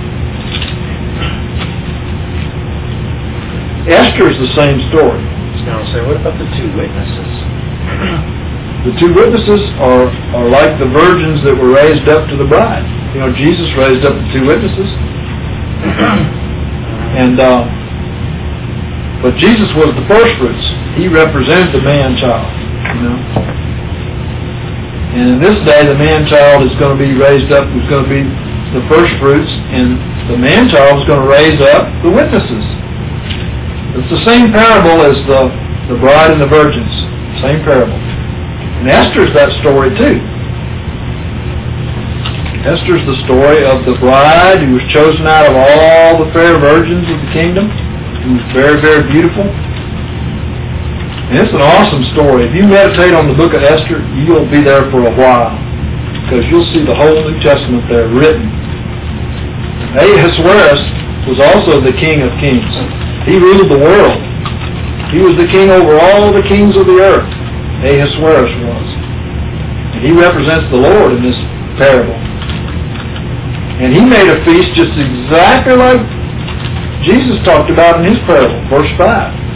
Esther is the same story. Now, say, what about the two witnesses? The two witnesses are like the virgins that were raised up to the bride. You know, Jesus raised up the two witnesses. But Jesus was the first fruits. He represented the man-child. You know. And in this day, the man-child is going to be raised up, is going to be the first fruits, and the man-child is going to raise up the witnesses. It's the same parable as the bride and the virgins. Same parable. And Esther's that story too. Esther's the story of the bride who was chosen out of all the fair virgins of the kingdom, who was very, very beautiful. And it's an awesome story. If you meditate on the book of Esther, you'll be there for a while, because you'll see the whole New Testament there written. Ahasuerus was also the king of kings. He ruled the world. He was the king over all the kings of the earth. Ahasuerus was. And he represents the Lord in this parable. And he made a feast just exactly like Jesus talked about in his parable, verse 5.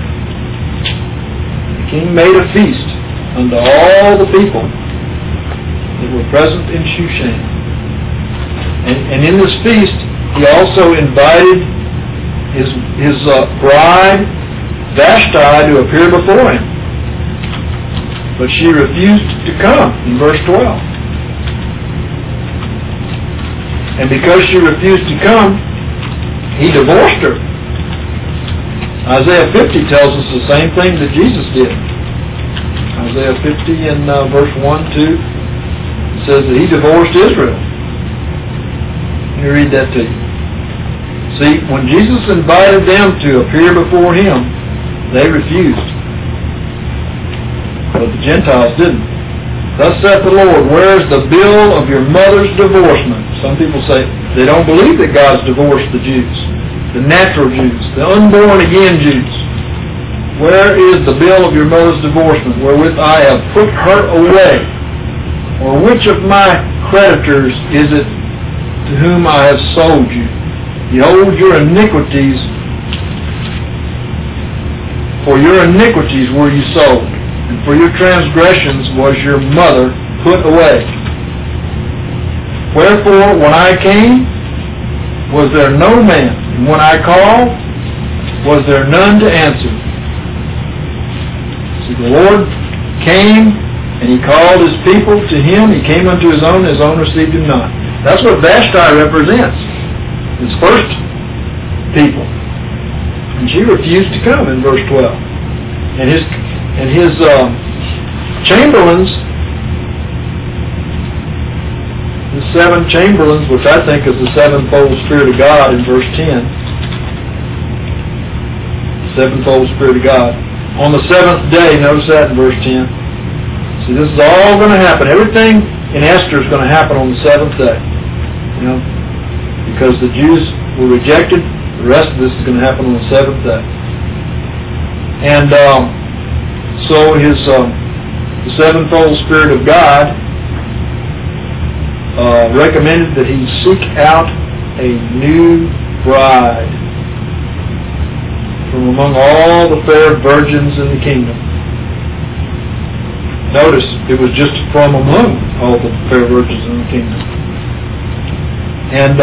The king made a feast unto all the people that were present in Shushan. And in this feast, he also invited his bride, Vashti, to appear before him. But she refused to come, in verse 12. And because she refused to come, he divorced her. Isaiah 50 tells us the same thing that Jesus did. Isaiah 50 in verse 1, 2, it says that he divorced Israel. Let me read that to you. See, when Jesus invited them to appear before him, they refused. But the Gentiles didn't. Thus saith the Lord, where is the bill of your mother's divorcement? Some people say they don't believe that God's divorced the Jews, the natural Jews, the unborn again Jews. Where is the bill of your mother's divorcement, wherewith I have put her away? Or which of my creditors is it to whom I have sold you? Behold, your iniquities, for your iniquities were you sold, and for your transgressions was your mother put away. Wherefore, when I came, was there no man, and when I called, was there none to answer? See, the Lord came, and He called His people to Him. He came unto His own received Him not. That's what Vashti represents, His first people. And she refused to come in verse 12. And his chamberlains, the seven chamberlains, which I think is the sevenfold Spirit of God in verse 10. Sevenfold Spirit of God. On the seventh day, notice that in verse 10. See, this is all going to happen. Everything in Esther is going to happen on the seventh day. You know, because the Jews were rejected, the rest of this is going to happen on the seventh day. And so the sevenfold Spirit of God recommended that he seek out a new bride from among all the fair virgins in the kingdom. Notice, it was just from among all the fair virgins in the kingdom. And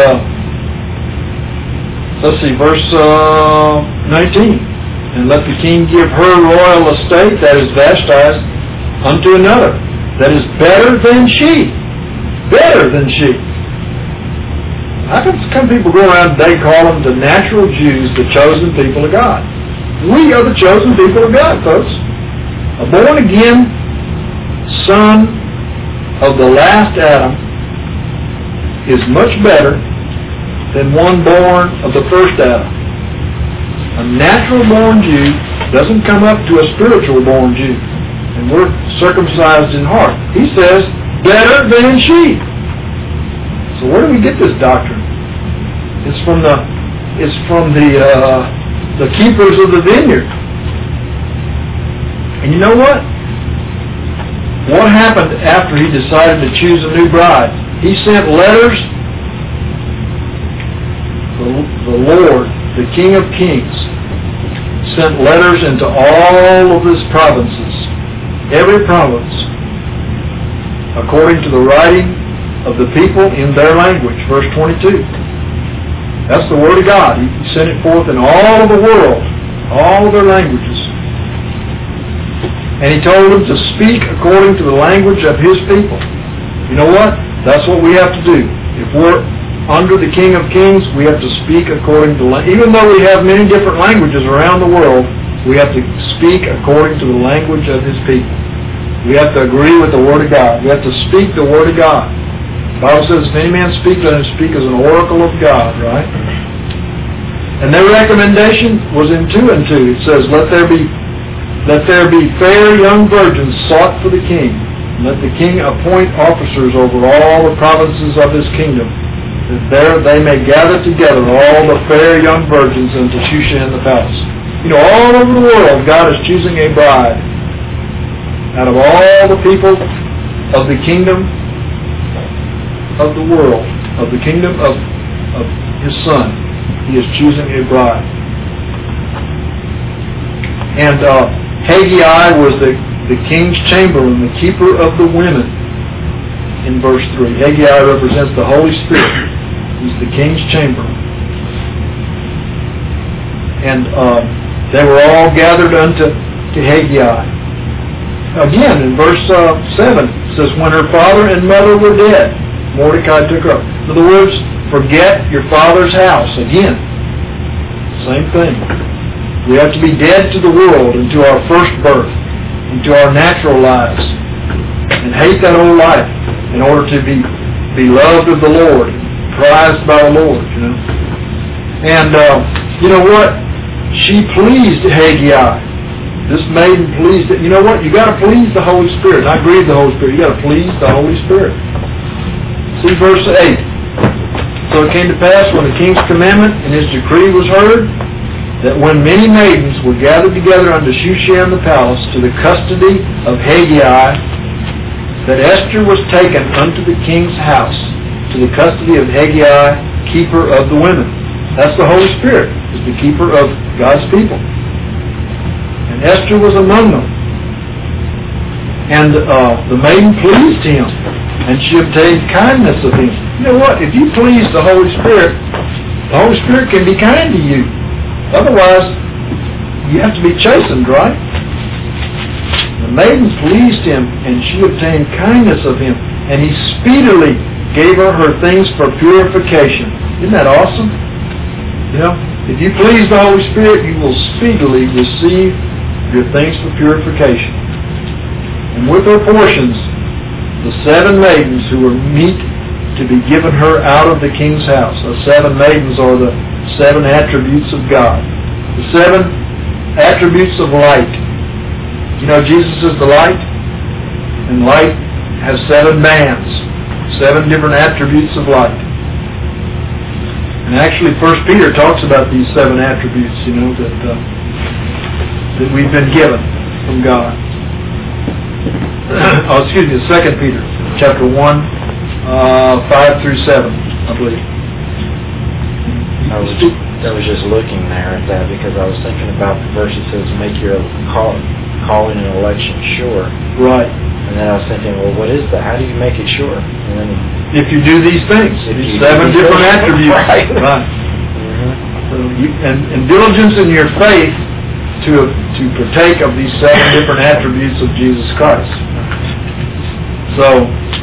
let's see, verse 19. And let the king give her royal estate, that is Vashti, unto another, that is better than she. Better than she. How come people go around today and call them the natural Jews, the chosen people of God? We are the chosen people of God, folks. A born-again son of the last Adam is much better than one born of the first Adam. A natural-born Jew doesn't come up to a spiritual-born Jew. And we're circumcised in heart. He says, better than she. So where do we get this doctrine? It's from the keepers of the vineyard. And you know what? What happened after he decided to choose a new bride? He sent letters. The Lord, the King of Kings, sent letters into all of his provinces, every province, according to the writing of the people in their language. Verse 22. That's the Word of God. He sent it forth in all of the world, all of their languages. And he told them to speak according to the language of his people. You know what? That's what we have to do. If we're under the King of Kings, we have to speak according to even though we have many different languages around the world, we have to speak according to the language of his people. We have to agree with the Word of God. We have to speak the Word of God. The Bible says, if any man speak, let him speak as an oracle of God, right? And their recommendation was in 2 and 2. It says, let there be fair young virgins sought for the king. And let the king appoint officers over all the provinces of his kingdom, that there they may gather together all the fair young virgins unto Shushan the palace. You know, all over the world, God is choosing a bride. Out of all the people of the kingdom of the world, of the kingdom of his Son, he is choosing a bride. And Haggai was the king's chamberlain, the keeper of the women, in verse 3. Haggai represents the Holy Spirit. He's the king's chamberlain. And they were all gathered unto Haggai. Again, in verse 7, it says, when her father and mother were dead, Mordecai took her up. In other words, forget your father's house. Again, same thing. We have to be dead to the world and to our first birth and to our natural lives and hate that old life in order to be loved of the Lord, prized by the Lord, you know. And you know what? She pleased Haggai. This maiden pleased it. You know what? You got to please the Holy Spirit, not grieve the Holy Spirit. You got to please the Holy Spirit. See verse 8. So it came to pass when the king's commandment and his decree was heard, that when many maidens were gathered together unto Shushan the palace to the custody of Haggai, that Esther was taken unto the king's house to the custody of Haggai, keeper of the women. That's the Holy Spirit, is the keeper of God's people. And Esther was among them. And the maiden pleased him, and she obtained kindness of him. You know what? If you please the Holy Spirit can be kind to you. Otherwise, you have to be chastened, right? The maiden pleased him, and she obtained kindness of him, and he speedily gave her things for purification. Isn't that awesome? You know, if you please the Holy Spirit, you will speedily receive your things for purification. And with her portions, the 7 maidens who were meet to be given her out of the king's house. The 7 maidens are the 7 attributes of God. The 7 attributes of light. You know, Jesus is the light, and light has 7 bands, 7 different attributes of light. And actually, 1 Peter talks about these 7 attributes, you know, that that we've been given from God. 2 Peter chapter 1, 5 through 7, I believe. I was just looking there at that because I was thinking about the verse that says, make your calling and election sure. Right. And then I was thinking, well, what is that? How do you make it sure? And then, if you do these things, these 7 different attributes. Right. Mm-hmm. So and diligence in your faith to partake of these 7 different attributes of Jesus Christ. So